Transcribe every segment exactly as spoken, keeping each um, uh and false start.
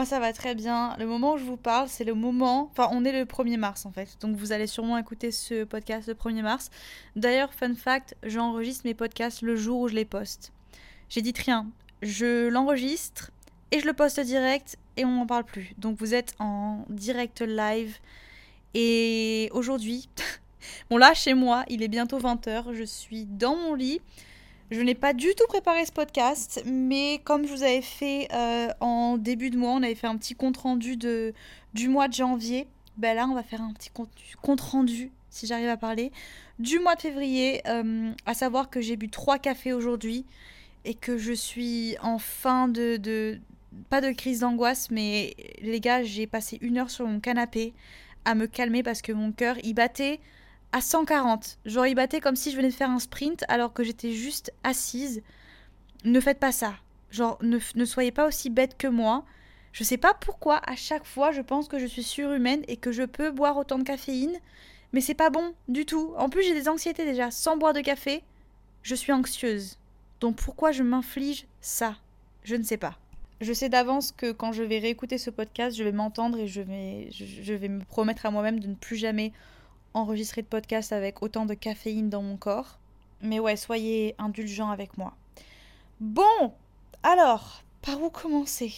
Moi, ça va très bien. Le moment où je vous parle, c'est le moment... Enfin, on est le premier mars, en fait. Donc, vous allez sûrement écouter ce podcast le premier mars. D'ailleurs, fun fact, j'enregistre mes podcasts le jour où je les poste. J'édite rien. Je l'enregistre et je le poste direct et on n'en parle plus. Donc, vous êtes en direct live. Et aujourd'hui... Bon, là, chez moi, il est bientôt vingt heures. Je suis dans mon lit. Je n'ai pas du tout préparé ce podcast, mais comme je vous avais fait euh, en début de mois, on avait fait un petit compte-rendu de, du mois de janvier. Ben là, on va faire un petit compte-rendu, si j'arrive à parler, du mois de février. Euh, à savoir que j'ai bu trois cafés aujourd'hui et que je suis en fin de... de pas de crise d'angoisse, mais les gars, j'ai passé une heure sur mon canapé à me calmer parce que mon cœur, il battait... à cent quarante. Genre, il battait comme si je venais de faire un sprint alors que j'étais juste assise. Ne faites pas ça. Genre, ne, ne soyez pas aussi bête que moi. Je sais pas pourquoi, à chaque fois, je pense que je suis surhumaine et que je peux boire autant de caféine. Mais c'est pas bon du tout. En plus, j'ai des anxiétés déjà. Sans boire de café, je suis anxieuse. Donc pourquoi je m'inflige ça? Je ne sais pas. Je sais d'avance que quand je vais réécouter ce podcast, je vais m'entendre et je vais, je, je vais me promettre à moi-même de ne plus jamais enregistrer de podcast avec autant de caféine dans mon corps. Mais ouais, soyez indulgents avec moi. Bon, alors, par où commencer?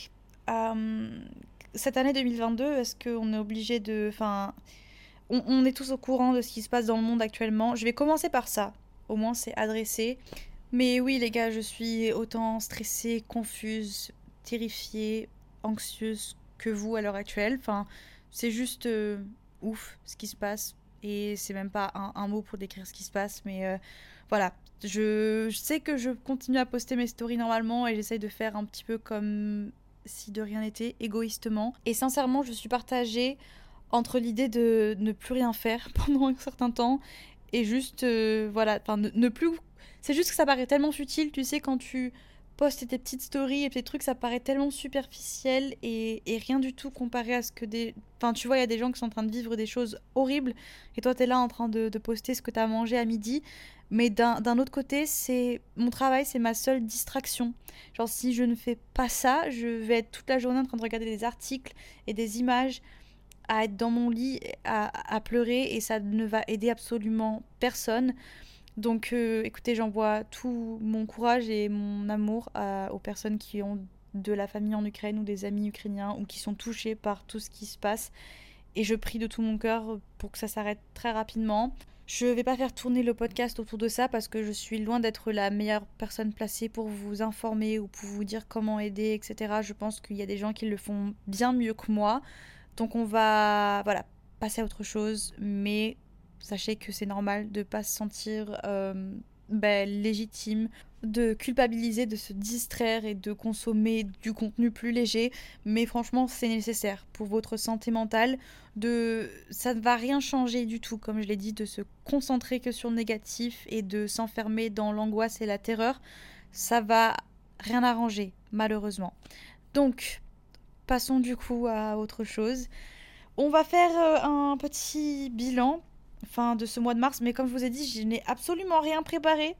euh, Cette année deux mille vingt-deux, est-ce qu'on est obligé de... Enfin, on, on est tous au courant de ce qui se passe dans le monde actuellement. Je vais commencer par ça. Au moins, c'est adressé. Mais oui, les gars, je suis autant stressée, confuse, terrifiée, anxieuse que vous à l'heure actuelle. Enfin, c'est juste euh, ouf ce qui se passe. Et c'est même pas un, un mot pour décrire ce qui se passe, mais euh, voilà. Je, je sais que je continue à poster mes stories normalement et j'essaye de faire un petit peu comme si de rien n'était, égoïstement. Et sincèrement, je suis partagée entre l'idée de ne plus rien faire pendant un certain temps et juste, euh, voilà, enfin, ne, ne plus... C'est juste que ça paraît tellement futile, tu sais, quand tu postes tes petites stories et tes trucs, ça paraît tellement superficiel et, et rien du tout comparé à ce que des... Enfin, tu vois, il y a des gens qui sont en train de vivre des choses horribles et toi, t'es là en train de, de poster ce que t'as mangé à midi. Mais d'un, d'un autre côté, c'est mon travail, c'est ma seule distraction. Genre, si je ne fais pas ça, je vais être toute la journée en train de regarder des articles et des images, à être dans mon lit, à, à pleurer, et ça ne va aider absolument personne. Donc, euh, écoutez, j'envoie tout mon courage et mon amour à- aux personnes qui ont de la famille en Ukraine ou des amis ukrainiens ou qui sont touchés par tout ce qui se passe. Et je prie de tout mon cœur pour que ça s'arrête très rapidement. Je vais pas faire tourner le podcast autour de ça parce que je suis loin d'être la meilleure personne placée pour vous informer ou pour vous dire comment aider, et cetera. Je pense qu'il y a des gens qui le font bien mieux que moi. Donc on va, voilà, passer à autre chose. Mais sachez que c'est normal de pas se sentir euh, ben, légitime, de culpabiliser, de se distraire et de consommer du contenu plus léger. Mais franchement, c'est nécessaire pour votre santé mentale. De... Ça ne va rien changer du tout, comme je l'ai dit, de se concentrer que sur le négatif et de s'enfermer dans l'angoisse et la terreur. Ça va rien arranger, malheureusement. Donc, passons du coup à autre chose. On va faire euh, un petit bilan fin de ce mois de mars, mais comme je vous ai dit, je n'ai absolument rien préparé.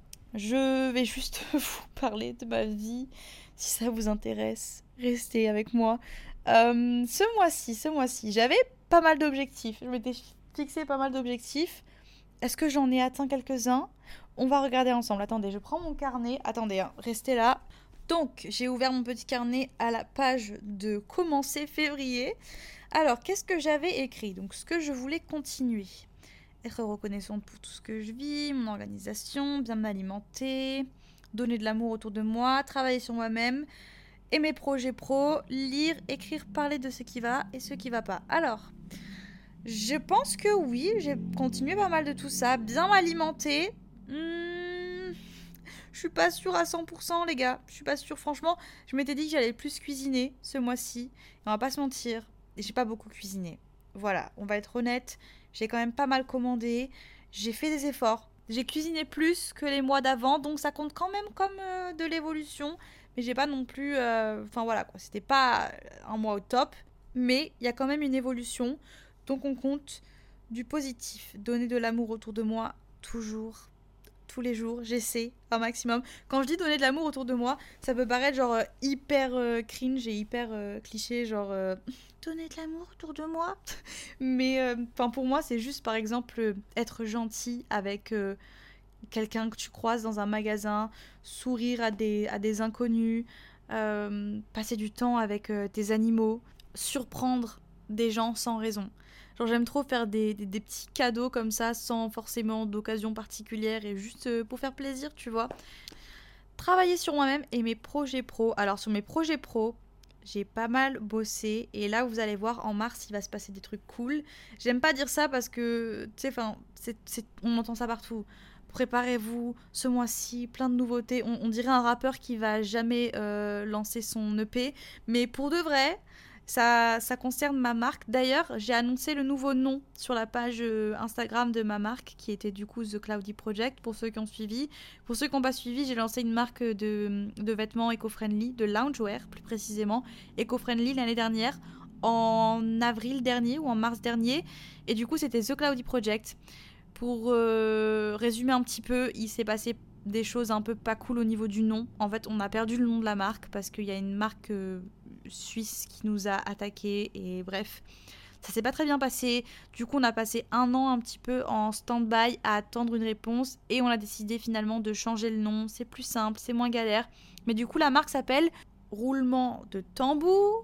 Je vais juste vous parler de ma vie. Si ça vous intéresse, restez avec moi. Euh, ce mois-ci, ce mois-ci, j'avais pas mal d'objectifs. Je m'étais fixé pas mal d'objectifs. Est-ce que j'en ai atteint quelques-uns? On va regarder ensemble. Attendez, je prends mon carnet. Attendez, hein, restez là. Donc, j'ai ouvert mon petit carnet à la page de commencer février. Alors, qu'est-ce que j'avais écrit? Donc, ce que je voulais continuer. Être reconnaissante pour tout ce que je vis, mon organisation, bien m'alimenter, donner de l'amour autour de moi, travailler sur moi-même et mes projets pro, lire, écrire, parler de ce qui va et ce qui va pas. Alors, je pense que oui, j'ai continué pas mal de tout ça. Bien m'alimenter. Hmm, je suis pas sûre à cent pour cent, les gars. Je suis pas sûre. Franchement, je m'étais dit que j'allais plus cuisiner ce mois-ci. On va pas se mentir. Et j'ai pas beaucoup cuisiné. Voilà, on va être honnête. J'ai quand même pas mal commandé. J'ai fait des efforts. J'ai cuisiné plus que les mois d'avant. Donc ça compte quand même comme euh, de l'évolution. Mais j'ai pas non plus... euh, Enfin voilà quoi. C'était pas un mois au top. Mais il y a quand même une évolution. Donc on compte du positif. Donner de l'amour autour de moi. Toujours. tous les jours, j'essaie un maximum. Quand je dis donner de l'amour autour de moi, ça peut paraître genre euh, hyper euh, cringe et hyper euh, cliché, genre euh, donner de l'amour autour de moi. Mais enfin pour moi, c'est juste par exemple euh, être gentil avec euh, quelqu'un que tu croises dans un magasin, sourire à des, à des inconnus, euh, passer du temps avec euh, tes animaux, surprendre des gens sans raison. Genre j'aime trop faire des, des, des petits cadeaux comme ça sans forcément d'occasion particulière et juste euh, pour faire plaisir, tu vois. Travailler sur moi-même et mes projets pro. Alors sur mes projets pro, j'ai pas mal bossé et là vous allez voir en mars il va se passer des trucs cool. J'aime pas dire ça parce que tu sais, enfin, c'est, c'est, on entend ça partout. Préparez-vous, ce mois-ci, plein de nouveautés. On, on dirait un rappeur qui va jamais euh, lancer son E P, mais pour de vrai, ça, ça concerne ma marque. D'ailleurs, j'ai annoncé le nouveau nom sur la page euh, Instagram de ma marque, qui était du coup The Cloudy Project, pour ceux qui ont suivi. Pour ceux qui n'ont pas suivi, j'ai lancé une marque de, de vêtements éco-friendly, de loungewear plus précisément, éco-friendly l'année dernière, en avril dernier ou en mars dernier. Et du coup, c'était The Cloudy Project. Pour euh, résumer un petit peu, il s'est passé des choses un peu pas cool au niveau du nom. En fait, on a perdu le nom de la marque parce qu'il y a une marque euh, suisse qui nous a attaqués et bref, ça s'est pas très bien passé. Du coup, on a passé un an un petit peu en stand-by à attendre une réponse et on a décidé finalement de changer le nom. C'est plus simple, c'est moins galère. Mais du coup, la marque s'appelle Roulement de tambour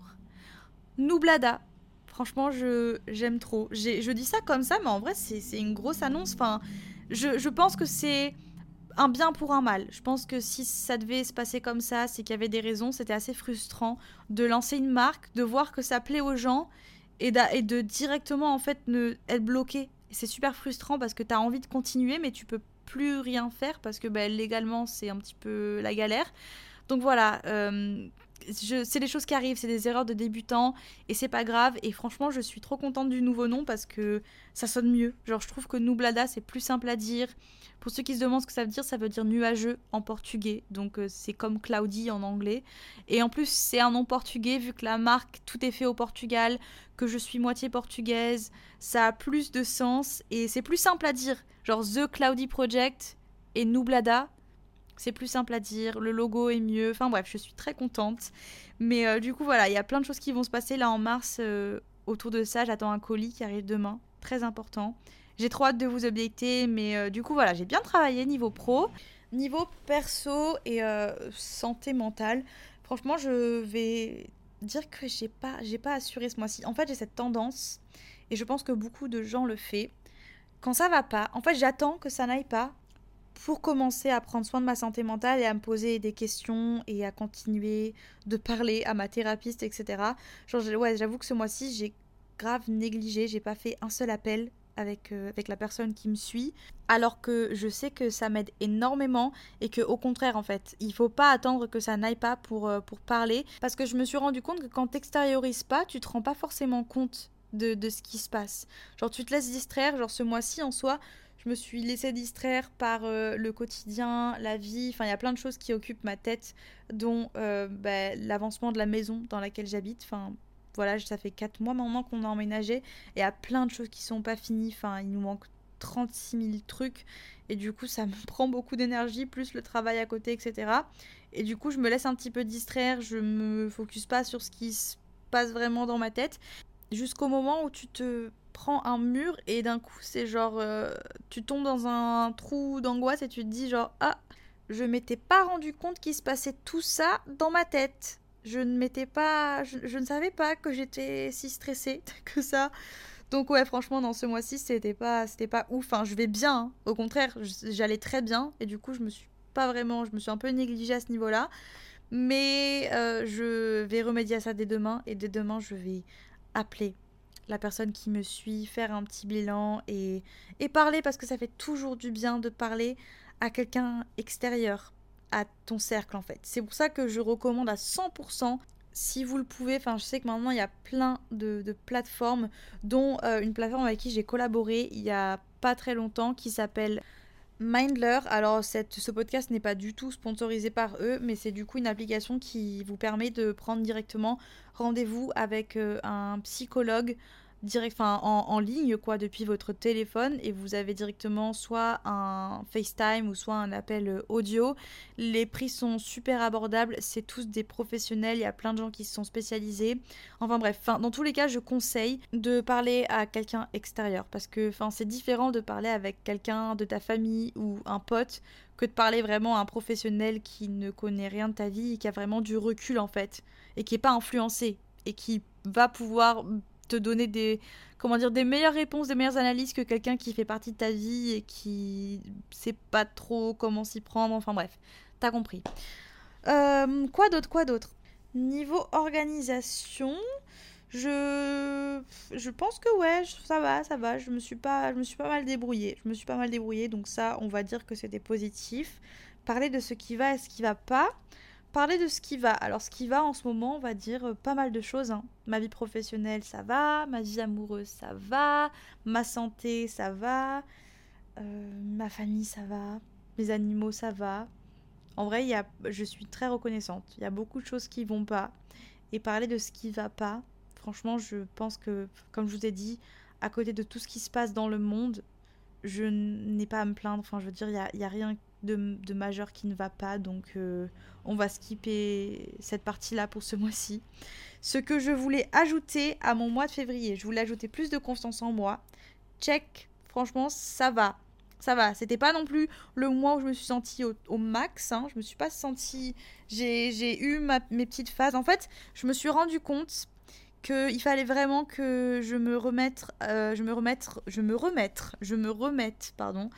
Nublada. Franchement, je, j'aime trop. J'ai, je dis ça comme ça, mais en vrai, c'est, c'est une grosse annonce. Enfin, je, je pense que c'est un bien pour un mal. Je pense que si ça devait se passer comme ça, c'est qu'il y avait des raisons. C'était assez frustrant de lancer une marque, de voir que ça plaît aux gens et, et de directement, en fait, ne, être bloqué. C'est super frustrant parce que tu as envie de continuer, mais tu peux plus rien faire parce que bah, légalement, c'est un petit peu la galère. Donc voilà, euh, je, c'est des choses qui arrivent, c'est des erreurs de débutants et c'est pas grave. Et franchement, je suis trop contente du nouveau nom parce que ça sonne mieux. Genre, je trouve que Nublada, c'est plus simple à dire. Pour ceux qui se demandent ce que ça veut dire, ça veut dire nuageux en portugais. Donc, euh, c'est comme cloudy en anglais. Et en plus, c'est un nom portugais vu que la marque, tout est fait au Portugal, que je suis moitié portugaise. Ça a plus de sens et c'est plus simple à dire. Genre, The Cloudy Project et Nublada. C'est plus simple à dire, le logo est mieux, enfin bref, je suis très contente. Mais euh, du coup, voilà, il y a plein de choses qui vont se passer là en mars euh, autour de ça. J'attends un colis qui arrive demain, très important. J'ai trop hâte de vous updater, mais euh, du coup, voilà, j'ai bien travaillé niveau pro. Niveau perso et euh, santé mentale, franchement, je vais dire que j'ai pas, j'ai pas assuré ce mois-ci. En fait, j'ai cette tendance, et je pense que beaucoup de gens le font, quand ça va pas, en fait, j'attends que ça n'aille pas pour commencer à prendre soin de ma santé mentale et à me poser des questions et à continuer de parler à ma thérapeute, et cetera. Genre, ouais, j'avoue que ce mois-ci, j'ai grave négligé, j'ai pas fait un seul appel avec, euh, avec la personne qui me suit, alors que je sais que ça m'aide énormément et que au contraire, en fait, il faut pas attendre que ça n'aille pas pour, euh, pour parler, parce que je me suis rendu compte que quand t'extériorises pas, tu te rends pas forcément compte de, de ce qui se passe. Genre, tu te laisses distraire, genre ce mois-ci, en soi, je me suis laissée distraire par euh, le quotidien, la vie. Enfin, il y a plein de choses qui occupent ma tête, dont euh, bah, l'avancement de la maison dans laquelle j'habite. Enfin, voilà, ça fait quatre mois maintenant qu'on a emménagé. Et il y a plein de choses qui sont pas finies. Enfin, il nous manque trente-six mille trucs. Et du coup, ça me prend beaucoup d'énergie, plus le travail à côté, et cetera. Et du coup, je me laisse un petit peu distraire. Je me focus pas sur ce qui se passe vraiment dans ma tête. Jusqu'au moment où tu te prends un mur et d'un coup c'est genre euh, tu tombes dans un trou d'angoisse et tu te dis genre ah, je m'étais pas rendu compte qu'il se passait tout ça dans ma tête, je ne m'étais pas je, je ne savais pas que j'étais si stressée que ça. Donc ouais, franchement, dans ce mois-ci c'était pas c'était pas ouf. Enfin, je vais bien, hein. Au contraire, j'allais très bien et du coup je me suis pas vraiment je me suis un peu négligée à ce niveau-là, mais euh, je vais remédier à ça dès demain et dès demain je vais appeler la personne qui me suit, faire un petit bilan et, et parler, parce que ça fait toujours du bien de parler à quelqu'un extérieur à ton cercle en fait. C'est pour ça que je recommande à cent pour cent, si vous le pouvez. Enfin, je sais que maintenant il y a plein de, de plateformes, dont euh, une plateforme avec qui j'ai collaboré il y a pas très longtemps qui s'appelle Mindler. Alors cette, ce podcast n'est pas du tout sponsorisé par eux, mais c'est du coup une application qui vous permet de prendre directement rendez-vous avec euh, un psychologue direct, enfin, en, en ligne, quoi, depuis votre téléphone, et vous avez directement soit un FaceTime ou soit un appel euh, audio. Les prix sont super abordables, c'est tous des professionnels, il y a plein de gens qui se sont spécialisés. Enfin bref, enfin, dans tous les cas, je conseille de parler à quelqu'un extérieur, parce que enfin, c'est différent de parler avec quelqu'un de ta famille ou un pote que de parler vraiment à un professionnel qui ne connaît rien de ta vie et qui a vraiment du recul en fait, et qui n'est pas influencé, et qui va pouvoir te donner des, comment dire, des meilleures réponses, des meilleures analyses que quelqu'un qui fait partie de ta vie et qui sait pas trop comment s'y prendre. Enfin bref, t'as compris. Euh, quoi d'autre, quoi d'autre Niveau organisation, je je pense que ouais, ça va, ça va. Je me suis pas, je me suis pas mal débrouillée. Je me suis pas mal débrouillée, donc ça, on va dire que c'était positif. Parler de ce qui va et ce qui va pas. Parler de ce qui va. Alors, ce qui va en ce moment, on va dire euh, pas mal de choses, hein. Ma vie professionnelle, ça va. Ma vie amoureuse, ça va. Ma santé, ça va. Euh, ma famille, ça va. Mes animaux, ça va. En vrai, il y a, je suis très reconnaissante. Il y a beaucoup de choses qui vont pas. Et parler de ce qui va pas, franchement, je pense que, comme je vous ai dit, à côté de tout ce qui se passe dans le monde, je n'ai pas à me plaindre. Enfin, je veux dire, il n'y a, y a rien de, de majeur qui ne va pas. Donc, euh, on va skipper cette partie-là pour ce mois-ci. Ce que je voulais ajouter à mon mois de février, je voulais ajouter plus de confiance en moi. Check, franchement, ça va. Ça va, c'était pas non plus le mois où je me suis sentie au, au max, hein. Je me suis pas sentie... J'ai, j'ai eu ma, mes petites phases. En fait, je me suis rendu compte qu'il fallait vraiment que je me remette, euh, je me remette, je me remette, je me remette, pardon,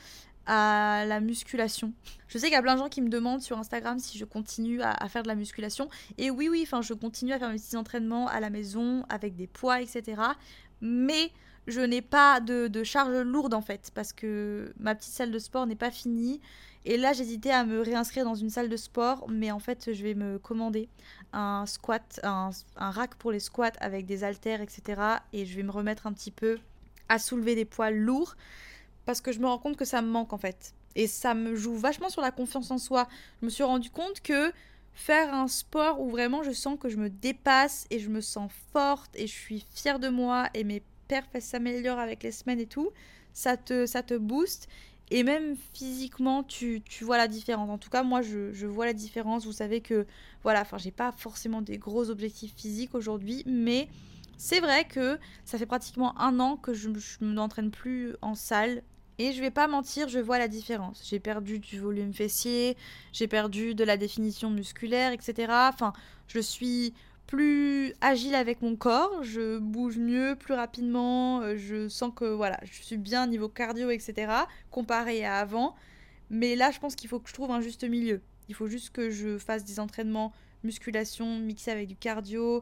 à la musculation. Je sais qu'il y a plein de gens qui me demandent sur Instagram si je continue à, à faire de la musculation. Et oui, oui, enfin, je continue à faire mes petits entraînements à la maison avec des poids, et cetera. Mais je n'ai pas de, de charge lourde en fait, parce que ma petite salle de sport n'est pas finie. Et là, j'hésitais à me réinscrire dans une salle de sport, mais en fait, je vais me commander un squat, un, un rack pour les squats avec des haltères, et cetera. Et je vais me remettre un petit peu à soulever des poids lourds, parce que je me rends compte que ça me manque en fait. Et ça me joue vachement sur la confiance en soi. Je me suis rendu compte que faire un sport où vraiment je sens que je me dépasse et je me sens forte et je suis fière de moi et mes perfs s'améliorent avec les semaines et tout, ça te, ça te booste. Et même physiquement, tu, tu vois la différence. En tout cas, moi, je, je vois la différence. Vous savez que, voilà, enfin, j'ai pas forcément des gros objectifs physiques aujourd'hui, mais c'est vrai que ça fait pratiquement un an que je, je ne m'entraîne plus en salle. Et je vais pas mentir, je vois la différence. J'ai perdu du volume fessier, j'ai perdu de la définition musculaire, et cetera. Enfin, je suis plus agile avec mon corps, je bouge mieux, plus rapidement, euh, je sens que voilà, je suis bien niveau cardio, et cetera. Comparé à avant. Mais là, je pense qu'il faut que je trouve un juste milieu. Il faut juste que je fasse des entraînements musculation mixés avec du cardio.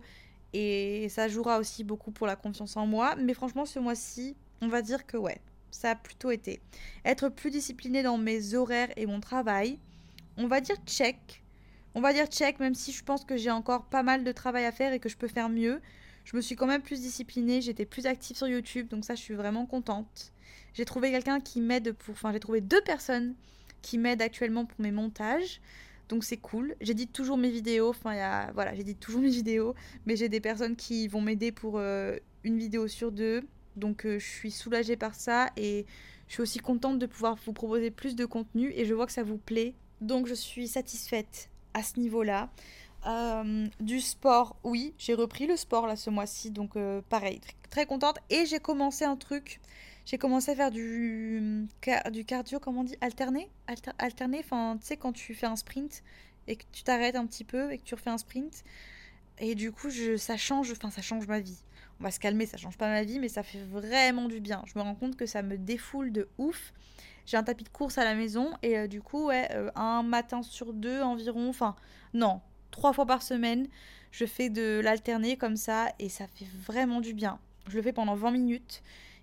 Et ça jouera aussi beaucoup pour la confiance en moi. Mais franchement, ce mois-ci, on va dire que ouais, ça a plutôt été. Être plus disciplinée dans mes horaires et mon travail, on va dire check. On va dire check, même si je pense que j'ai encore pas mal de travail à faire et que je peux faire mieux. Je me suis quand même plus disciplinée, j'étais plus active sur YouTube, donc ça, je suis vraiment contente. J'ai trouvé quelqu'un qui m'aide pour... Enfin, j'ai trouvé deux personnes qui m'aident actuellement pour mes montages. Donc c'est cool. J'édite toujours mes vidéos. Enfin, y a... voilà, j'édite toujours mes vidéos. Mais j'ai des personnes qui vont m'aider pour euh, une vidéo sur deux. Donc euh, je suis soulagée par ça. Et je suis aussi contente de pouvoir vous proposer plus de contenu. Et je vois que ça vous plaît. Donc je suis satisfaite à ce niveau-là. Euh, du sport, oui, j'ai repris le sport là ce mois-ci, donc euh, pareil, très, très contente. Et j'ai commencé un truc, j'ai commencé à faire du, du cardio, comment on dit, alterné, Alter, alterné, enfin tu sais quand tu fais un sprint et que tu t'arrêtes un petit peu et que tu refais un sprint. Et du coup, je, ça change, enfin ça change ma vie. On va se calmer, ça change pas ma vie, mais ça fait vraiment du bien. Je me rends compte que ça me défoule de ouf. J'ai un tapis de course à la maison et euh, du coup, ouais, euh, un matin sur deux environ, enfin, non, trois fois par semaine, je fais de l'alterné comme ça et ça fait vraiment du bien. Je le fais pendant vingt minutes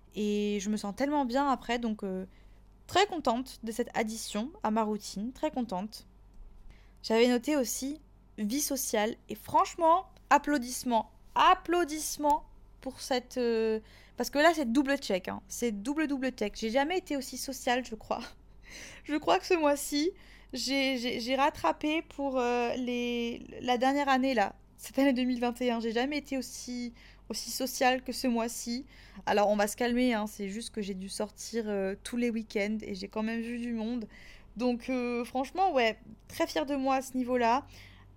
et je me sens tellement bien après, donc euh, très contente de cette addition à ma routine, très contente. J'avais noté aussi vie sociale et franchement, applaudissements, applaudissements pour cette... euh, Parce que là, c'est double check, hein. C'est double double check. J'ai jamais été aussi sociale, je crois. Je crois que ce mois-ci, j'ai, j'ai, j'ai rattrapé pour euh, les... la dernière année, là. Cette année deux mille vingt et un. J'ai jamais été aussi, aussi social que ce mois-ci. Alors on va se calmer, hein, c'est juste que j'ai dû sortir euh, tous les week-ends et j'ai quand même vu du monde. Donc euh, franchement, ouais, très fière de moi à ce niveau-là.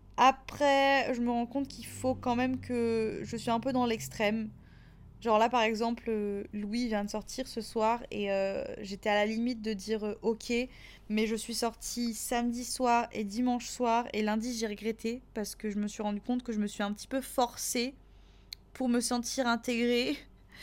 Après, je me rends compte qu'il faut quand même que je suis un peu dans l'extrême. Genre là, par exemple, euh, Louis vient de sortir ce soir et euh, j'étais à la limite de dire euh, ok, mais je suis sortie samedi soir et dimanche soir et lundi j'ai regretté parce que je me suis rendu compte que je me suis un petit peu forcée pour me sentir intégrée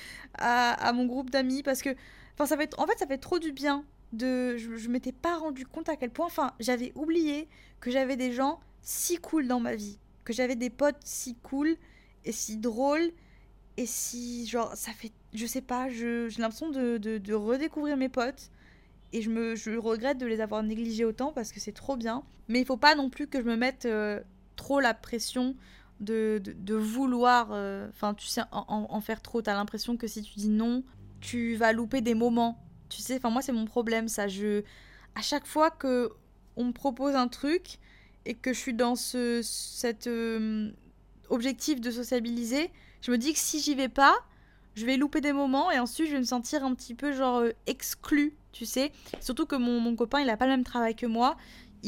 à, à mon groupe d'amis parce que, enfin, ça fait, en fait, ça fait trop du bien. De, je, je m'étais pas rendu compte à quel point, enfin, j'avais oublié que j'avais des gens si cool dans ma vie, que j'avais des potes si cool et si drôles et si, genre, ça fait, je sais pas, je, j'ai l'impression de, de, de redécouvrir mes potes et je me, je regrette de les avoir négligés autant parce que c'est trop bien. Mais il faut pas non plus que je me mette euh, trop la pression de, de, de vouloir, euh, enfin, tu sais, en, en- en faire trop. T'as l'impression que si tu dis non, tu vas louper des moments. Tu sais, enfin, moi, c'est mon problème, ça. Je, à chaque fois que on me propose un truc et que je suis dans ce, cet euh, objectif de sociabiliser, je me dis que si j'y vais pas, je vais louper des moments et ensuite je vais me sentir un petit peu genre euh, exclue, tu sais. Surtout que mon, mon copain, il a pas le même travail que moi.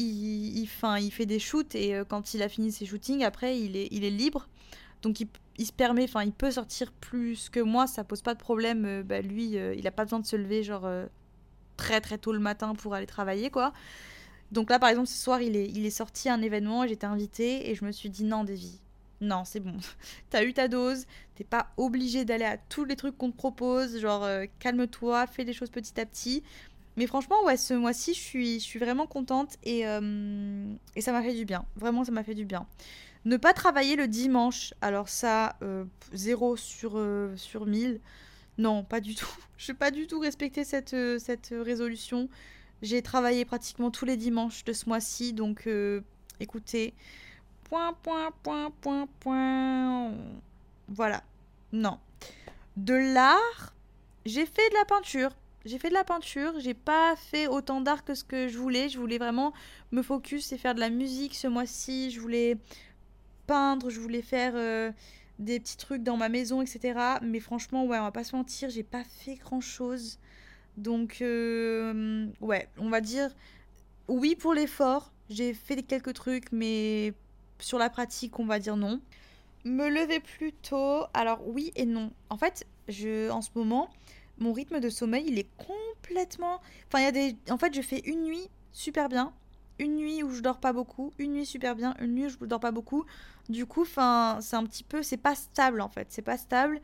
Il, il, fin, il fait des shoots et euh, quand il a fini ses shootings, après, il est, il est libre. Donc il, il se permet, enfin, il peut sortir plus que moi, ça pose pas de problème. Euh, bah, lui, euh, il a pas besoin de se lever genre euh, très très tôt le matin pour aller travailler, quoi. Donc là, par exemple, ce soir, il est, il est sorti à un événement et j'étais invitée et je me suis dit non, Davy, non, c'est bon. T'as eu ta dose, t'es pas obligé d'aller à tous les trucs qu'on te propose, genre euh, calme-toi, fais les choses petit à petit. Mais franchement, ouais, ce mois-ci, je suis, je suis vraiment contente et, euh, et ça m'a fait du bien. Vraiment, ça m'a fait du bien. Ne pas travailler le dimanche, alors ça, euh, zéro sur, euh, sur mille. Non, pas du tout. Je n'ai pas du tout respecté cette, euh, cette résolution. J'ai travaillé pratiquement tous les dimanches de ce mois-ci, donc euh, écoutez, point, point, point, point, point. Voilà. Non. De l'art, j'ai fait de la peinture. J'ai fait de la peinture, j'ai pas fait autant d'art que ce que je voulais. Je voulais vraiment me focus et faire de la musique ce mois-ci. Je voulais peindre, je voulais faire euh, des petits trucs dans ma maison, et cetera. Mais franchement, ouais, on va pas se mentir, j'ai pas fait grand-chose. Donc, euh, ouais, on va dire oui pour l'effort. J'ai fait quelques trucs, mais sur la pratique, on va dire non. Me lever plus tôt, alors oui et non. En fait, je, en ce moment, mon rythme de sommeil, il est complètement. Enfin, il y a des. En fait, je fais une nuit super bien, une nuit où je dors pas beaucoup, une nuit super bien, une nuit où je dors pas beaucoup. Du coup, enfin, c'est un petit peu. C'est pas stable en fait, c'est pas stable.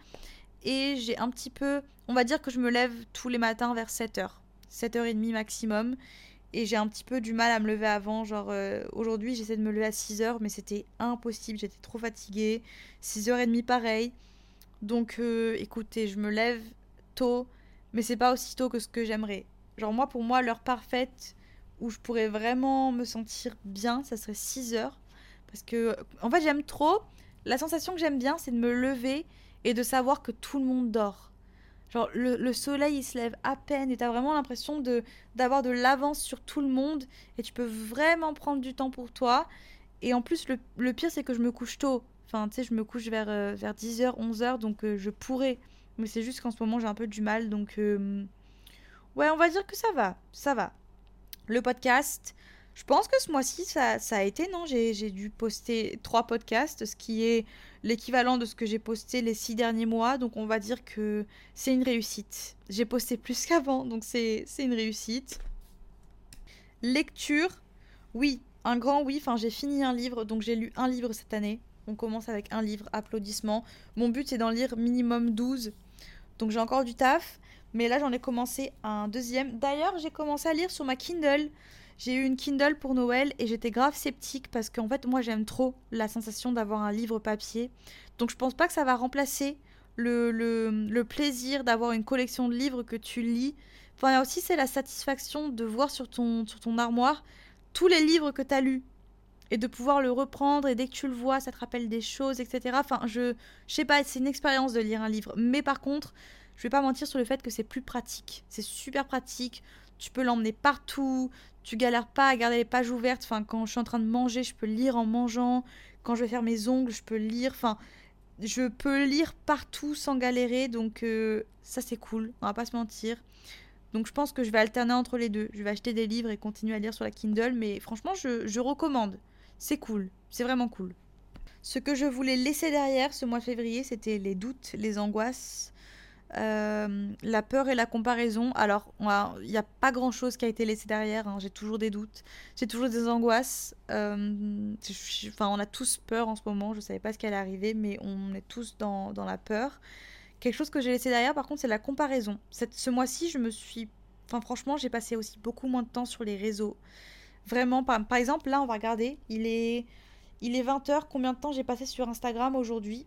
Et j'ai un petit peu. On va dire que je me lève tous les matins vers sept heures, sept heures trente maximum. Et j'ai un petit peu du mal à me lever avant. Genre, euh, aujourd'hui, j'essaie de me lever à six heures, mais c'était impossible. J'étais trop fatiguée. six heures trente, pareil. Donc, euh, écoutez, je me lève tôt, mais c'est pas aussi tôt que ce que j'aimerais. Genre, moi, pour moi, l'heure parfaite où je pourrais vraiment me sentir bien, ça serait six heures. Parce que, en fait, j'aime trop. La sensation que j'aime bien, c'est de me lever et de savoir que tout le monde dort. Genre, le, le soleil, il se lève à peine et t'as vraiment l'impression de d'avoir de l'avance sur tout le monde et tu peux vraiment prendre du temps pour toi. Et en plus, le, le pire, c'est que je me couche tôt. Enfin, tu sais, je me couche vers, euh, vers dix heures, onze heures, donc euh, je pourrais. Mais c'est juste qu'en ce moment, j'ai un peu du mal, donc... euh, ouais, on va dire que ça va, ça va. Le podcast, je pense que ce mois-ci, ça, ça a été, non? J'ai, j'ai dû poster trois podcasts, ce qui est l'équivalent de ce que j'ai posté les six derniers mois. Donc, on va dire que c'est une réussite. J'ai posté plus qu'avant, donc c'est, c'est une réussite. Lecture, oui, un grand oui. Enfin, j'ai fini un livre, donc j'ai lu un livre cette année. On commence avec un livre, applaudissements. Mon but, c'est d'en lire minimum douze. Donc j'ai encore du taf. Mais là, j'en ai commencé un deuxième. D'ailleurs, j'ai commencé à lire sur ma Kindle. J'ai eu une Kindle pour Noël et j'étais grave sceptique parce qu'en fait, moi, j'aime trop la sensation d'avoir un livre papier. Donc je pense pas que ça va remplacer le, le, le plaisir d'avoir une collection de livres que tu lis. Enfin, il y a aussi, c'est la satisfaction de voir sur ton, sur ton armoire tous les livres que tu as lus et de pouvoir le reprendre et dès que tu le vois, ça te rappelle des choses, et cetera. Enfin, je, je sais pas, c'est une expérience de lire un livre. Mais par contre, je vais pas mentir sur le fait que c'est plus pratique. C'est super pratique. Tu peux l'emmener partout. Tu galères pas à garder les pages ouvertes. Enfin, quand je suis en train de manger, je peux lire en mangeant. Quand je vais faire mes ongles, je peux lire. Enfin, je peux lire partout sans galérer, donc euh, ça c'est cool, on va pas se mentir. Donc je pense que je vais alterner entre les deux. Je vais acheter des livres et continuer à lire sur la Kindle, mais franchement, je, je recommande. C'est cool, c'est vraiment cool. Ce que je voulais laisser derrière ce mois de février, c'était les doutes, les angoisses, euh, la peur et la comparaison. Alors, il n'y a pas grand-chose qui a été laissé derrière, hein. J'ai toujours des doutes, j'ai toujours des angoisses. Euh, je- enfin, on a tous peur en ce moment. Je ne savais pas ce qui allait arriver, mais on est tous dans, dans la peur. Quelque chose que j'ai laissé derrière, par contre, c'est la comparaison. Cette, ce mois-ci, je me suis... Enfin, franchement, j'ai passé aussi beaucoup moins de temps sur les réseaux. Vraiment, par, par exemple, là, on va regarder. Il est, il est vingt heures. Combien de temps j'ai passé sur Instagram aujourd'hui?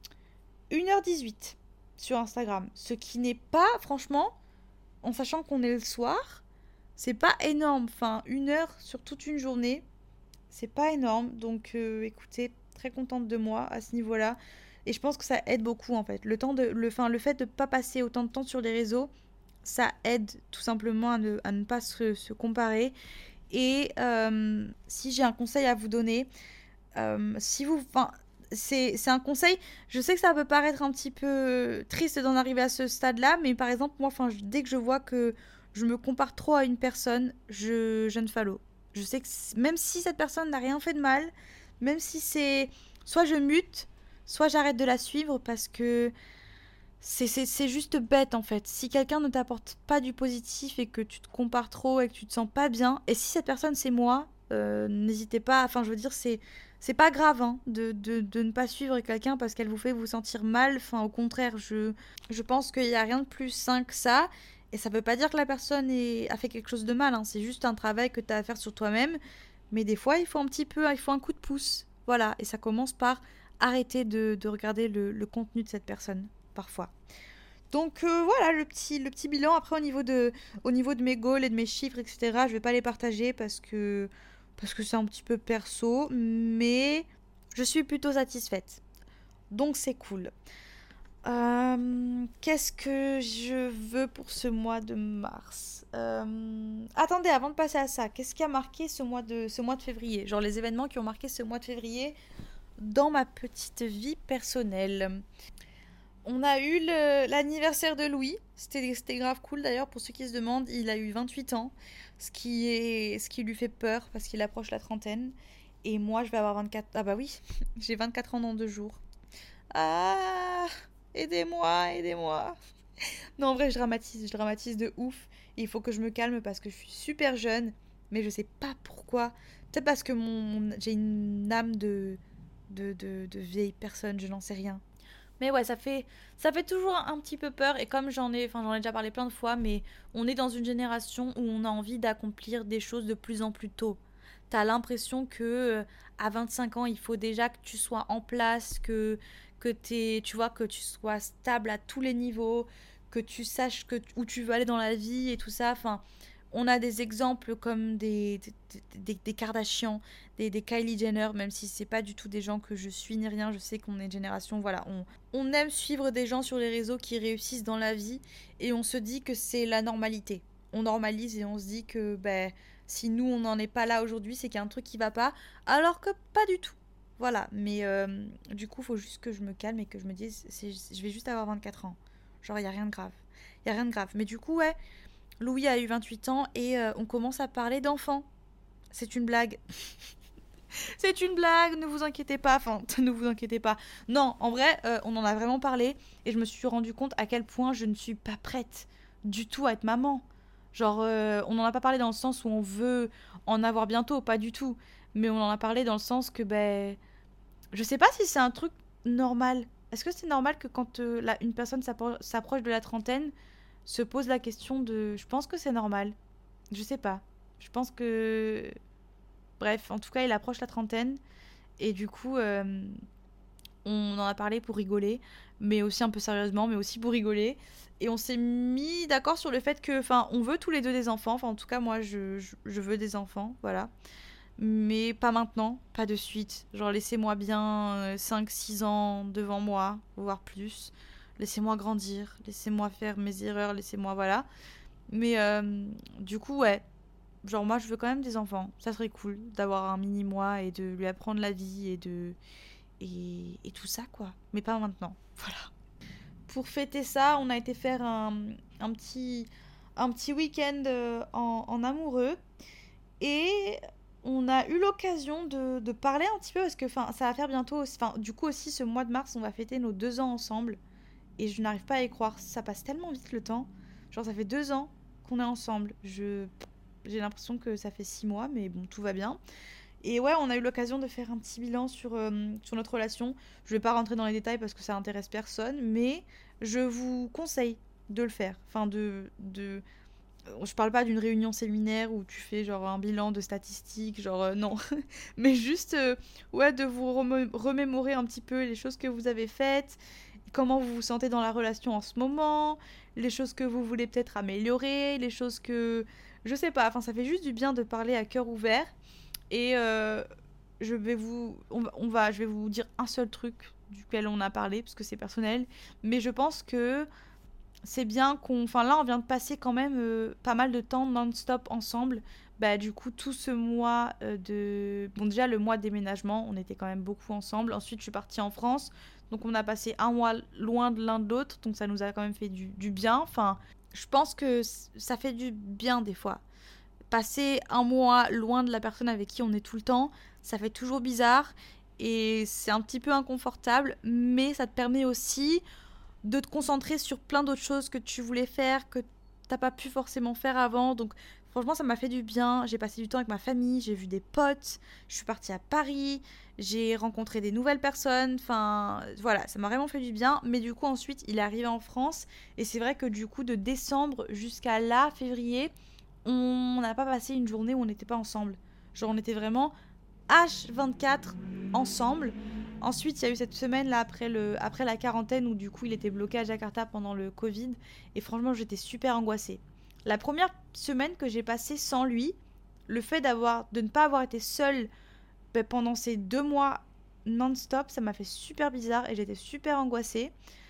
Une heure dix-huit sur Instagram. Ce qui n'est pas, franchement, en sachant qu'on est le soir, c'est pas énorme. Enfin, une heure sur toute une journée, c'est pas énorme. Donc, euh, écoutez, très contente de moi à ce niveau-là. Et je pense que ça aide beaucoup, en fait. Le, temps de, le, enfin, le fait de ne pas passer autant de temps sur les réseaux, ça aide tout simplement à ne, à ne pas se, se comparer. Et euh, si j'ai un conseil à vous donner, euh, si vous, enfin, c'est, c'est un conseil. Je sais que ça peut paraître un petit peu triste d'en arriver à ce stade-là, mais par exemple, moi, enfin, dès que je vois que je me compare trop à une personne, je, je unfollow. Je sais que même si cette personne n'a rien fait de mal, même si c'est, soit je mute, soit j'arrête de la suivre parce que c'est, c'est, c'est juste bête en fait. Si quelqu'un ne t'apporte pas du positif et que tu te compares trop et que tu te sens pas bien, et si cette personne c'est moi, euh, n'hésitez pas, enfin je veux dire, c'est, c'est pas grave hein, de, de, de ne pas suivre quelqu'un parce qu'elle vous fait vous sentir mal. Enfin au contraire, je, je pense qu'il n'y a rien de plus sain que ça. Et ça veut pas dire que la personne est, a fait quelque chose de mal, hein. C'est juste un travail que tu as à faire sur toi-même. Mais des fois, il faut un petit peu, il faut un coup de pouce. Voilà, et ça commence par arrêter de, de regarder le, le contenu de cette personne parfois. Donc euh, voilà le petit, le petit bilan. Après au niveau, de, au niveau de mes goals et de mes chiffres, et cetera, je vais pas les partager parce que parce que c'est un petit peu perso, mais je suis plutôt satisfaite. Donc c'est cool. Euh, qu'est-ce que je veux pour ce mois de mars? Euh, Attendez, avant de passer à ça, qu'est-ce qui a marqué ce mois de, ce mois de février? Genre les événements qui ont marqué ce mois de février dans ma petite vie personnelle. On a eu le- l'anniversaire de Louis. C'était c'était grave cool d'ailleurs pour ceux qui se demandent. Il a eu vingt-huit ans, ce qui, est, ce qui lui fait peur parce qu'il approche la trentaine. Et moi, je vais avoir vingt-quatre. Ah bah oui, j'ai vingt-quatre ans dans deux jours. Ah, aidez-moi, aidez-moi. Non, en vrai, je dramatise, je dramatise de ouf. Il faut que je me calme parce que je suis super jeune, mais je sais pas pourquoi. Peut-être parce que mon, mon- j'ai une âme de, de, de, de vieille personne, je n'en sais rien. Mais ouais, ça fait, ça fait toujours un petit peu peur. Et comme j'en ai, enfin, j'en ai déjà parlé plein de fois, mais on est dans une génération où on a envie d'accomplir des choses de plus en plus tôt. T'as l'impression que euh, à vingt-cinq ans, il faut déjà que tu sois en place, que, que t'es, tu vois, que tu sois stable à tous les niveaux, que tu saches que, où tu veux aller dans la vie et tout ça. Enfin, on a des exemples comme des, des, des, des Kardashians, des, des Kylie Jenner, même si c'est pas du tout des gens que je suis ni rien. Je sais qu'on est une génération, voilà, on, on aime suivre des gens sur les réseaux qui réussissent dans la vie et on se dit que c'est la normalité. On normalise et on se dit que ben, si nous on n'en est pas là aujourd'hui, c'est qu'il y a un truc qui va pas, alors que pas du tout. Voilà, mais euh, du coup, il faut juste que je me calme et que je me dise, c'est, je vais juste avoir vingt-quatre ans. Genre, il n'y a rien de grave. Il n'y a rien de grave. Mais du coup, ouais, Louis a eu vingt-huit ans et euh, on commence à parler d'enfants. C'est une blague. C'est une blague, ne vous inquiétez pas. Enfin, ne vous inquiétez pas. Non, en vrai, euh, on en a vraiment parlé et je me suis rendu compte à quel point je ne suis pas prête du tout à être maman. Genre, euh, on n'en a pas parlé dans le sens où on veut en avoir bientôt, pas du tout. Mais on en a parlé dans le sens que, ben, je sais pas si c'est un truc normal. Est-ce que c'est normal que quand euh, la- une personne s'appro- s'approche de la trentaine, se pose la question de... Je pense que c'est normal. Je sais pas. Je pense que... Bref, en tout cas, il approche la trentaine. Et du coup, euh, on en a parlé pour rigoler. Mais aussi un peu sérieusement, mais aussi pour rigoler. Et on s'est mis d'accord sur le fait que... Enfin, on veut tous les deux des enfants. Enfin, en tout cas, moi, je, je, je veux des enfants. Voilà. Mais pas maintenant, pas de suite. Genre, laissez-moi bien euh, cinq six ans devant moi, voire plus. Laissez-moi grandir, laissez-moi faire mes erreurs, laissez-moi, voilà. Mais euh, du coup, ouais. Genre, moi, je veux quand même des enfants. Ça serait cool d'avoir un mini-moi et de lui apprendre la vie et de, et, et tout ça, quoi. Mais pas maintenant. Voilà. Pour fêter ça, on a été faire un, un petit, un petit week-end euh, en, en amoureux. Et on a eu l'occasion de, de parler un petit peu parce que ça va faire bientôt, enfin du coup aussi ce mois de mars on va fêter nos deux ans ensemble et je n'arrive pas à y croire, ça passe tellement vite le temps, genre ça fait deux ans qu'on est ensemble, je j'ai l'impression que ça fait six mois mais bon tout va bien. Et ouais, on a eu l'occasion de faire un petit bilan sur, euh, sur notre relation. Je vais pas rentrer dans les détails parce que ça intéresse personne, mais je vous conseille de le faire, enfin de de je parle pas d'une réunion séminaire où tu fais genre un bilan de statistiques, genre euh, non, mais juste euh, ouais de vous remé- remémorer un petit peu les choses que vous avez faites, comment vous vous sentez dans la relation en ce moment, les choses que vous voulez peut-être améliorer, les choses que je sais pas, enfin ça fait juste du bien de parler à cœur ouvert et euh, je vais vous on va, on va je vais vous dire un seul truc duquel on a parlé parce que c'est personnel, mais je pense que c'est bien qu'on... Enfin là, on vient de passer quand même euh, pas mal de temps non-stop ensemble. Bah du coup, tout ce mois euh, de... Bon déjà, le mois de déménagement, on était quand même beaucoup ensemble. Ensuite, je suis partie en France. Donc on a passé un mois loin de l'un de l'autre. Donc ça nous a quand même fait du, du bien. Enfin, je pense que c- ça fait du bien des fois. Passer un mois loin de la personne avec qui on est tout le temps, ça fait toujours bizarre. Et c'est un petit peu inconfortable. Mais ça te permet aussi de te concentrer sur plein d'autres choses que tu voulais faire, que t'as pas pu forcément faire avant. Donc franchement, ça m'a fait du bien. J'ai passé du temps avec ma famille, j'ai vu des potes, je suis partie à Paris, j'ai rencontré des nouvelles personnes. Enfin, voilà, ça m'a vraiment fait du bien. Mais du coup, ensuite, il est arrivé en France. Et c'est vrai que du coup, de décembre jusqu'à là, février, on n'a pas passé une journée où on n'était pas ensemble. Genre, on était vraiment H vingt-quatre ensemble. Ensuite, il y a eu cette semaine là après, le, après la quarantaine où du coup il était bloqué à Jakarta pendant le Covid. Et franchement, j'étais super angoissée. La première semaine que j'ai passée sans lui, le fait d'avoir, de ne pas avoir été seule ben, pendant ces deux mois non-stop, ça m'a fait super bizarre et j'étais super angoissée.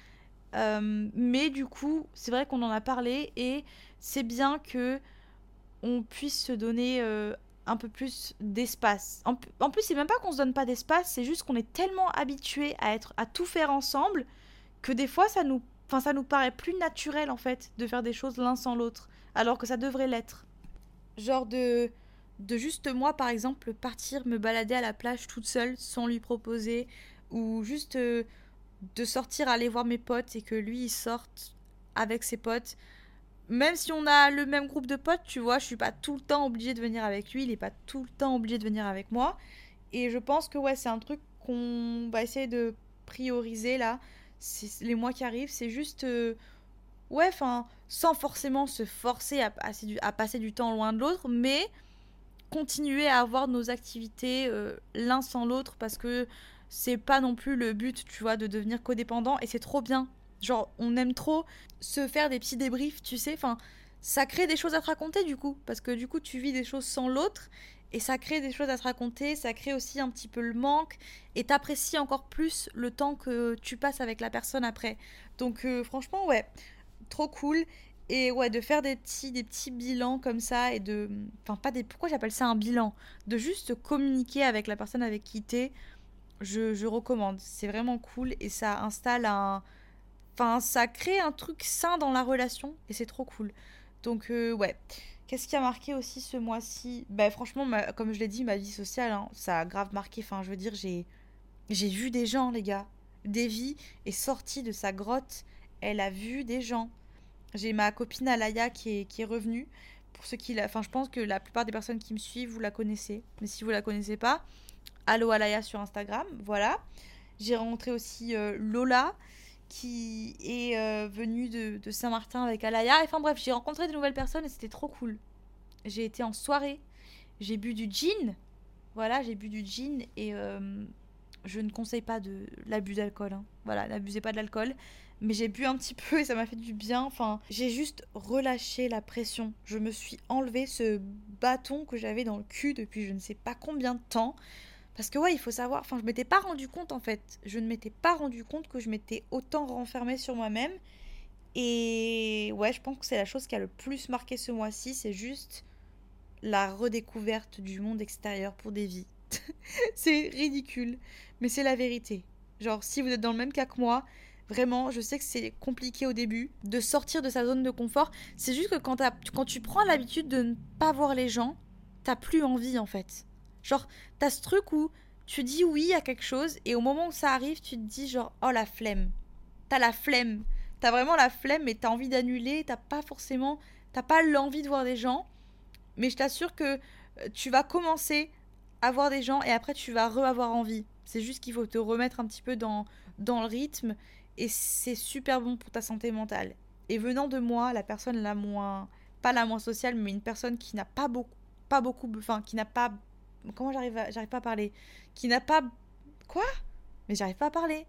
Euh, mais du coup, c'est vrai qu'on en a parlé et c'est bien que on puisse se donner euh, un peu plus d'espace. En, en plus, c'est même pas qu'on se donne pas d'espace, c'est juste qu'on est tellement habitué à être à tout faire ensemble que des fois ça nous enfin ça nous paraît plus naturel en fait de faire des choses l'un sans l'autre alors que ça devrait l'être. Genre de de juste moi par exemple partir me balader à la plage toute seule sans lui proposer ou juste euh, de sortir aller voir mes potes et que lui il sorte avec ses potes même si on a le même groupe de potes, tu vois, je suis pas tout le temps obligée de venir avec lui, il est pas tout le temps obligé de venir avec moi. Et je pense que ouais, c'est un truc qu'on va essayer de prioriser là, c'est les mois qui arrivent, c'est juste euh, ouais, enfin, sans forcément se forcer à, à, à passer du temps loin de l'autre, mais continuer à avoir nos activités euh, l'un sans l'autre parce que c'est pas non plus le but, tu vois, de devenir codépendant et c'est trop bien. Genre, on aime trop se faire des petits débriefs, tu sais, enfin, ça crée des choses à te raconter du coup parce que du coup, tu vis des choses sans l'autre et ça crée des choses à te raconter, ça crée aussi un petit peu le manque et t'apprécies encore plus le temps que tu passes avec la personne après. Donc euh, franchement, ouais, trop cool. Et ouais, de faire des petits, des petits bilans comme ça et de... Enfin, pas des... Pourquoi j'appelle ça un bilan? De juste communiquer avec la personne avec qui t'es, je, je recommande. C'est vraiment cool et ça installe un... Enfin, ça crée un truc sain dans la relation et c'est trop cool. Donc, euh, ouais. Qu'est-ce qui a marqué aussi ce mois-ci? Bah, franchement, ma- comme je l'ai dit, ma vie sociale, hein, ça a grave marqué. Enfin, je veux dire, j'ai j'ai vu des gens, les gars. Davy est sortie de sa grotte. Elle a vu des gens. J'ai ma copine Alaya qui est, qui est revenue. Pour ceux qui la... Enfin, je pense que la plupart des personnes qui me suivent, vous la connaissez. Mais si vous la connaissez pas, Allo Alaya sur Instagram, voilà. J'ai rencontré aussi euh, Lola qui est euh, venue de, de Saint-Martin avec Alaya. Enfin bref, j'ai rencontré de nouvelles personnes et c'était trop cool. J'ai été en soirée, j'ai bu du gin. Voilà, j'ai bu du gin et euh, je ne conseille pas de l'abus d'alcool. Hein. Voilà, n'abusez pas de l'alcool. Mais j'ai bu un petit peu et ça m'a fait du bien. Enfin, j'ai juste relâché la pression. Je me suis enlevé ce bâton que j'avais dans le cul depuis je ne sais pas combien de temps. Parce que ouais, il faut savoir, enfin, je m'étais pas rendu compte en fait. Je ne m'étais pas rendu compte que je m'étais autant renfermée sur moi-même. Et ouais, je pense que c'est la chose qui a le plus marqué ce mois-ci, c'est juste la redécouverte du monde extérieur pour des vies. C'est ridicule, mais c'est la vérité. Genre, si vous êtes dans le même cas que moi, vraiment, je sais que c'est compliqué au début de sortir de sa zone de confort. C'est juste que quand, t'as- quand tu prends l'habitude de ne pas voir les gens, t'as plus envie en fait. Genre, t'as ce truc où tu dis oui à quelque chose et au moment où ça arrive, tu te dis genre, oh la flemme. T'as la flemme. T'as vraiment la flemme et t'as envie d'annuler. T'as pas forcément. T'as pas l'envie de voir des gens. Mais je t'assure que euh, tu vas commencer à voir des gens et après tu vas re-avoir envie. C'est juste qu'il faut te remettre un petit peu dans, dans le rythme et c'est super bon pour ta santé mentale. Et venant de moi, la personne la moins, pas la moins sociale, mais une personne qui n'a pas beaucoup, pas beaucoup, enfin qui n'a pas, comment j'arrive, à, j'arrive pas à parler, qui n'a pas, quoi? Mais j'arrive pas à parler,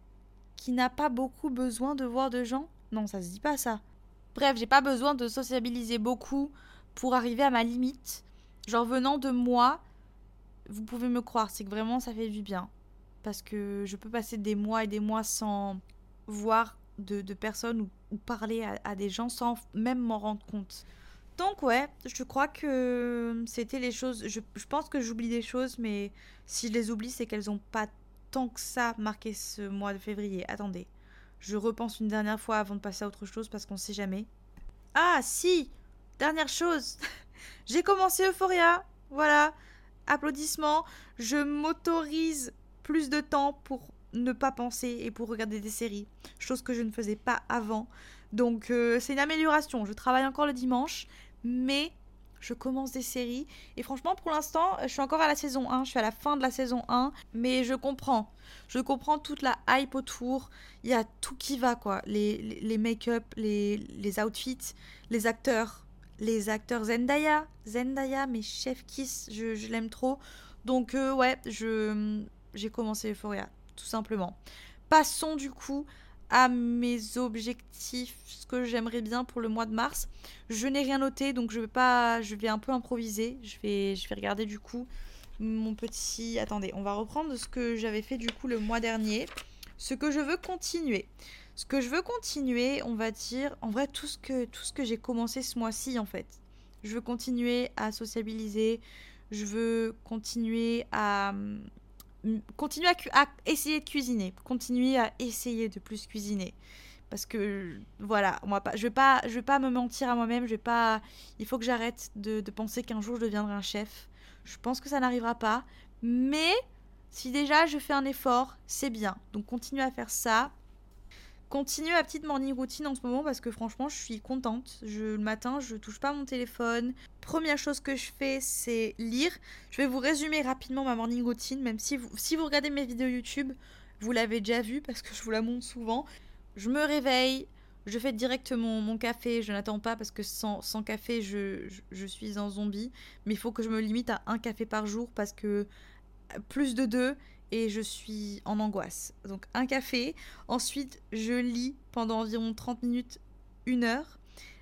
qui n'a pas beaucoup besoin de voir de gens. Non, ça se dit pas ça. Bref, j'ai pas besoin de sociabiliser beaucoup pour arriver à ma limite. Genre venant de moi, vous pouvez me croire, c'est que vraiment ça fait du bien. Parce que je peux passer des mois et des mois sans voir de, de personnes ou, ou parler à, à des gens sans même m'en rendre compte. Donc ouais, je crois que c'était les choses. Je, je pense que j'oublie des choses, mais si je les oublie, c'est qu'elles n'ont pas tant que ça marqué ce mois de février. Attendez, je repense une dernière fois avant de passer à autre chose parce qu'on sait jamais. Ah si, dernière chose, j'ai commencé Euphoria. Voilà, applaudissements. Je m'autorise plus de temps pour ne pas penser et pour regarder des séries, chose que je ne faisais pas avant. Donc euh, c'est une amélioration. Je travaille encore le dimanche, mais je commence des séries. Et franchement, pour l'instant, je suis encore à la saison un. Je suis à la fin de la saison un. Mais je comprends. Je comprends toute la hype autour. Il y a tout qui va, quoi. Les, les, les make-up, les, les outfits, les acteurs. Les acteurs Zendaya. Zendaya, mes chefs kiss. Je, je l'aime trop. Donc, euh, ouais, je, j'ai commencé Euphoria, tout simplement. Passons du coup à mes objectifs, ce que j'aimerais bien pour le mois de mars. Je n'ai rien noté, donc je vais pas, je vais un peu improviser. Je vais, je vais regarder du coup mon petit. Attendez, on va reprendre ce que j'avais fait du coup le mois dernier. Ce que je veux continuer. Ce que je veux continuer, on va dire, en vrai, tout ce que, tout ce que j'ai commencé ce mois-ci, en fait. Je veux continuer à sociabiliser. Je veux continuer à continuer à, cu- à essayer de cuisiner, continuer à essayer de plus cuisiner. Parce que voilà, on va pas, je vais pas, je vais pas me mentir à moi-même. Je vais pas. Il faut que j'arrête de, de penser qu'un jour je deviendrai un chef. Je pense que ça n'arrivera pas. Mais si déjà je fais un effort, c'est bien. Donc continuer à faire ça. Continuer ma petite morning routine en ce moment parce que franchement je suis contente. Je, le matin je touche pas mon téléphone. Première chose que je fais c'est lire. Je vais vous résumer rapidement ma morning routine même si vous, si vous regardez mes vidéos YouTube vous l'avez déjà vu parce que je vous la montre souvent. Je me réveille, je fais directement mon café, je n'attends pas parce que sans, sans café je, je, je suis un zombie. Mais il faut que je me limite à un café par jour parce que plus de deux et je suis en angoisse. Donc un café, ensuite je lis pendant environ trente minutes, une heure,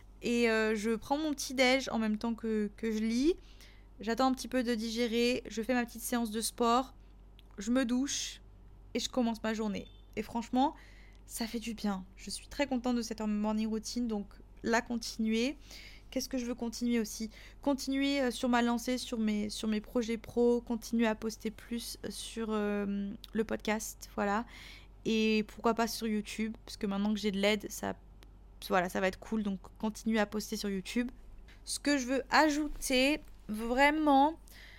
et euh, je prends mon petit déj en même temps que, que je lis, j'attends un petit peu de digérer, je fais ma petite séance de sport, je me douche et je commence ma journée. Et franchement, ça fait du bien. Je suis très contente de cette morning routine, donc la continuer. Qu'est-ce que je veux continuer aussi? Continuer euh, sur ma lancée, sur mes, sur mes projets pro, continuer à poster plus sur euh, le podcast, voilà. Et pourquoi pas sur YouTube, parce que maintenant que j'ai de l'aide, ça, voilà, ça va être cool, donc continuer à poster sur YouTube. Ce que je veux ajouter, vraiment,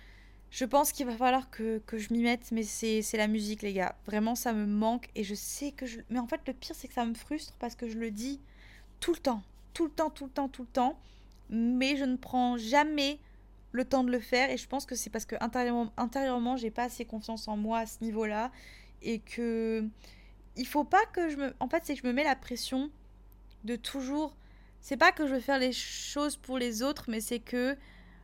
je pense qu'il va falloir que, que je m'y mette, mais c'est, c'est la musique, les gars. Vraiment, ça me manque, et je sais que je... Mais en fait, le pire, c'est que ça me frustre, parce que je le dis tout le temps, tout le temps, tout le temps, tout le temps, mais je ne prends jamais le temps de le faire et je pense que c'est parce que intérieurement, intérieurement j'ai pas assez confiance en moi à ce niveau-là et que il faut pas que je me en fait c'est que je me mets la pression de toujours c'est pas que je veux faire les choses pour les autres mais c'est que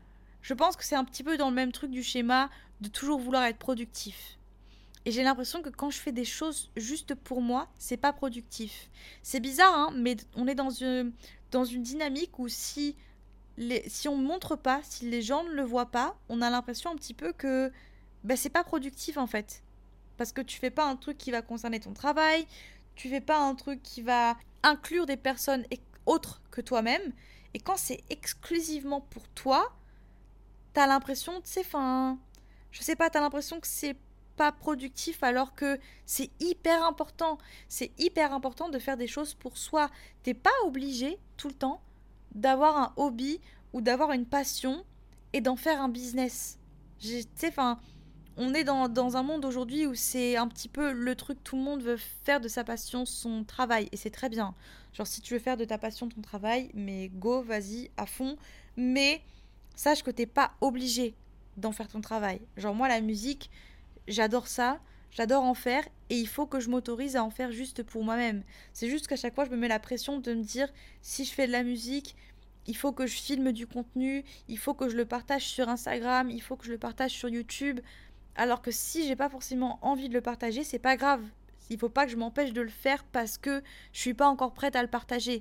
je pense que c'est un petit peu dans le même truc du schéma de toujours vouloir être productif. Et j'ai l'impression que quand je fais des choses juste pour moi, c'est pas productif. C'est bizarre, hein, mais on est dans une, dans une dynamique où si, les, si on ne montre pas, si les gens ne le voient pas, on a l'impression un petit peu que bah, c'est pas productif en fait. Parce que tu fais pas un truc qui va concerner ton travail, tu fais pas un truc qui va inclure des personnes autres que toi-même. Et quand c'est exclusivement pour toi, t'as l'impression, tu sais, enfin Je sais pas, t'as l'impression que c'est pas productif alors que c'est hyper important. C'est hyper important de faire des choses pour soi. T'es pas obligé tout le temps d'avoir un hobby ou d'avoir une passion et d'en faire un business. Tu sais, enfin, on est dans, dans un monde aujourd'hui où c'est un petit peu le truc, tout le monde veut faire de sa passion son travail, et c'est très bien. Genre, si tu veux faire de ta passion ton travail, mais go, vas-y, à fond. Mais sache que t'es pas obligé d'en faire ton travail. Genre, moi, la musique, j'adore ça, j'adore en faire, et il faut que je m'autorise à en faire juste pour moi-même. C'est juste qu'à chaque fois, je me mets la pression de me dire, si je fais de la musique, il faut que je filme du contenu, il faut que je le partage sur Instagram, il faut que je le partage sur YouTube. Alors que si j'ai pas forcément envie de le partager, c'est pas grave. Il faut pas que je m'empêche de le faire parce que je suis pas encore prête à le partager.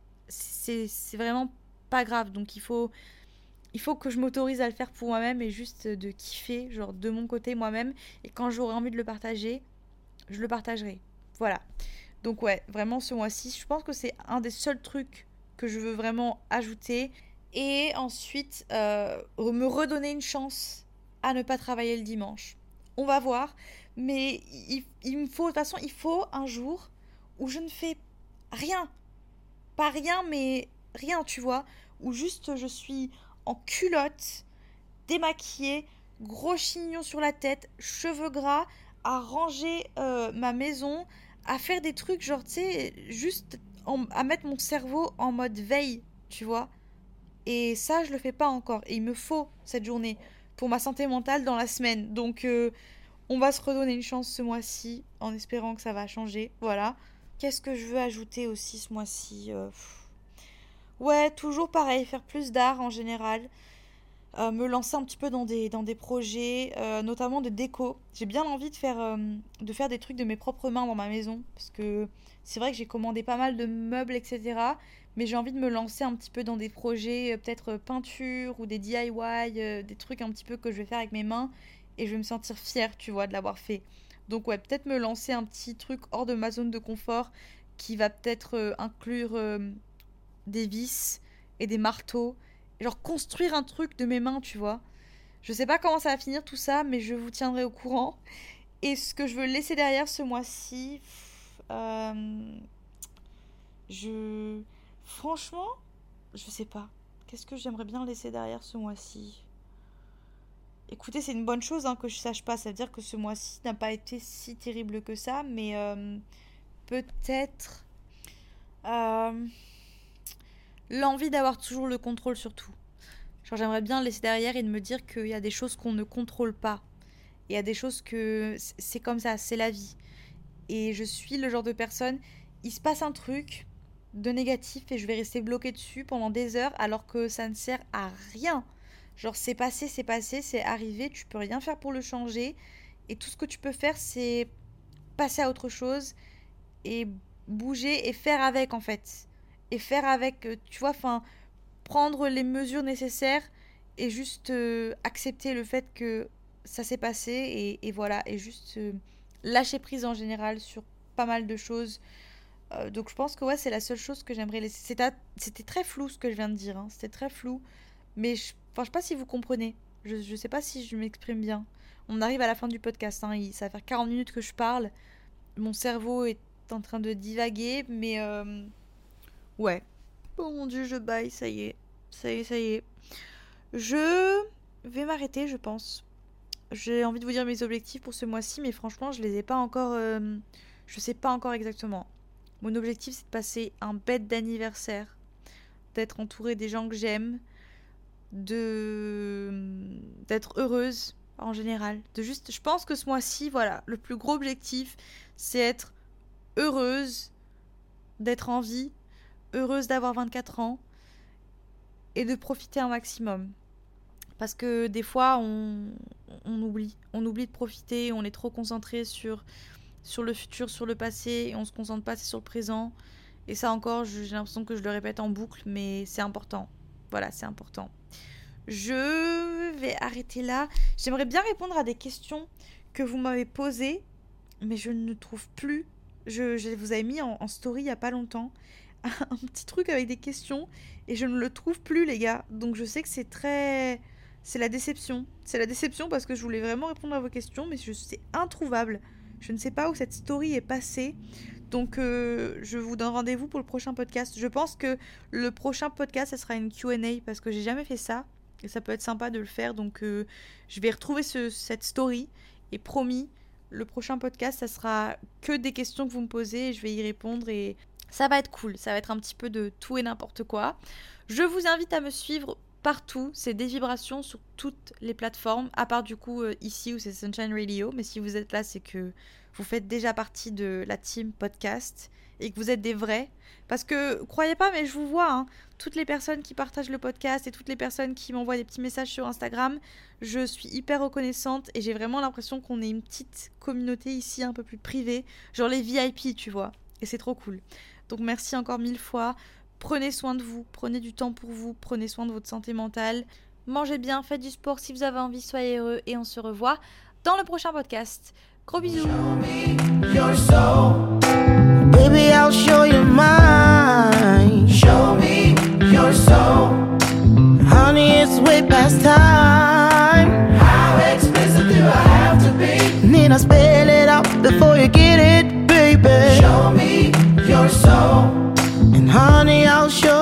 C'est c'est vraiment pas grave. Donc il faut il faut que je m'autorise à le faire pour moi-même et juste de kiffer, genre de mon côté moi-même. Et quand j'aurai envie de le partager, je le partagerai. Voilà. Donc ouais, vraiment ce mois-ci, je pense que c'est un des seuls trucs que je veux vraiment ajouter. Et ensuite, euh, me redonner une chance à ne pas travailler le dimanche. On va voir. Mais il, il me faut, de toute façon, il faut un jour où je ne fais rien. Pas rien, mais rien, tu vois. Où juste je suis en culotte, démaquillée, gros chignon sur la tête, cheveux gras, à ranger euh, ma maison, à faire des trucs, genre, tu sais, juste en- à mettre mon cerveau en mode veille, tu vois. Et ça, je le fais pas encore. Et il me faut cette journée pour ma santé mentale dans la semaine. Donc, euh, on va se redonner une chance ce mois-ci, en espérant que ça va changer. Voilà. Qu'est-ce que je veux ajouter aussi ce mois-ci? Euh, pff. Ouais, toujours pareil, faire plus d'art en général. Euh, me lancer un petit peu dans des, dans des projets, euh, notamment de déco. J'ai bien envie de faire, euh, de faire des trucs de mes propres mains dans ma maison, parce que c'est vrai que j'ai commandé pas mal de meubles, et cetera. Mais j'ai envie de me lancer un petit peu dans des projets, euh, peut-être euh, peinture ou des D I Y, euh, des trucs un petit peu que je vais faire avec mes mains, et je vais me sentir fière, tu vois, de l'avoir fait. Donc ouais, peut-être me lancer un petit truc hors de ma zone de confort, qui va peut-être euh, inclure euh, des vis et des marteaux. Genre construire un truc de mes mains, tu vois. Je sais pas comment ça va finir tout ça, mais je vous tiendrai au courant. Et ce que je veux laisser derrière ce mois-ci, euh, je... Franchement, je sais pas. Qu'est-ce que j'aimerais bien laisser derrière ce mois-ci? Écoutez, c'est une bonne chose hein, que je sache pas. Ça veut dire que ce mois-ci n'a pas été si terrible que ça, mais euh, peut-être euh, l'envie d'avoir toujours le contrôle sur tout. Genre, j'aimerais bien le laisser derrière et de me dire qu'il y a des choses qu'on ne contrôle pas. Il y a des choses que c'est comme ça, c'est la vie. Et je suis le genre de personne, il se passe un truc de négatif et je vais rester bloquée dessus pendant des heures alors que ça ne sert à rien. Genre, c'est passé, c'est passé, c'est arrivé, tu peux rien faire pour le changer. Et tout ce que tu peux faire, c'est passer à autre chose et bouger et faire avec en fait. Et faire avec, euh, tu vois, enfin, prendre les mesures nécessaires et juste euh, accepter le fait que ça s'est passé et, et voilà, et juste euh, lâcher prise en général sur pas mal de choses. Euh, donc je pense que ouais, c'est la seule chose que j'aimerais laisser. C'était, c'était très flou ce que je viens de dire, hein. C'était très flou, mais je, enfin, je sais pas si vous comprenez. Je, je sais pas si je m'exprime bien. On arrive à la fin du podcast, hein. Il, ça va faire quarante minutes que je parle. Mon cerveau est en train de divaguer, mais euh, ouais. Oh mon dieu, je baille, ça y est. Ça y est, ça y est. Je vais m'arrêter, je pense. J'ai envie de vous dire mes objectifs pour ce mois-ci, mais franchement, je les ai pas encore. Euh, je sais pas encore exactement. Mon objectif, c'est de passer un bête d'anniversaire, d'être entourée des gens que j'aime, de d'être heureuse en général, de juste. Je pense que ce mois-ci, voilà, le plus gros objectif, c'est être heureuse, d'être en vie, heureuse d'avoir vingt-quatre ans et de profiter un maximum. Parce que des fois, on, on oublie. On oublie de profiter, on est trop concentré sur, sur le futur, sur le passé, et on se concentre pas assez sur le présent. Et ça encore, j'ai l'impression que je le répète en boucle, mais c'est important. Voilà, c'est important. Je vais arrêter là. J'aimerais bien répondre à des questions que vous m'avez posées, mais je ne trouve plus. Je, je vous avais mis en, en story il y a pas longtemps un petit truc avec des questions et je ne le trouve plus les gars. Donc je sais que c'est très c'est la déception. C'est la déception parce que je voulais vraiment répondre à vos questions, mais je c'est introuvable. Je ne sais pas où cette story est passée. Donc, euh, je vous donne rendez-vous pour le prochain podcast. Je pense que le prochain podcast, ça sera une Q and A parce que j'ai jamais fait ça. Et ça peut être sympa de le faire. Donc, euh, je vais retrouver ce, cette story. Et promis, le prochain podcast, ça sera que des questions que vous me posez. Et je vais y répondre. Et ça va être cool. Ça va être un petit peu de tout et n'importe quoi. Je vous invite à me suivre partout. C'est des vibrations sur toutes les plateformes. À part du coup, euh, ici où c'est Sunshine Radio. Mais si vous êtes là, c'est que vous faites déjà partie de la team podcast et que vous êtes des vrais. Parce que, croyez pas, mais je vous vois, hein, toutes les personnes qui partagent le podcast et toutes les personnes qui m'envoient des petits messages sur Instagram, je suis hyper reconnaissante et j'ai vraiment l'impression qu'on est une petite communauté ici un peu plus privée, genre les V I P, tu vois. Et c'est trop cool. Donc merci encore mille fois. Prenez soin de vous, prenez du temps pour vous, prenez soin de votre santé mentale. Mangez bien, faites du sport si vous avez envie, soyez heureux et on se revoit dans le prochain podcast. Gros bisous. Show me your soul. Baby, I'll show you mine. Show me your soul. Honey, it's way past time. How expensive do I have to be? Need I spell it out before you get it, baby? Show me your soul. And honey, I'll show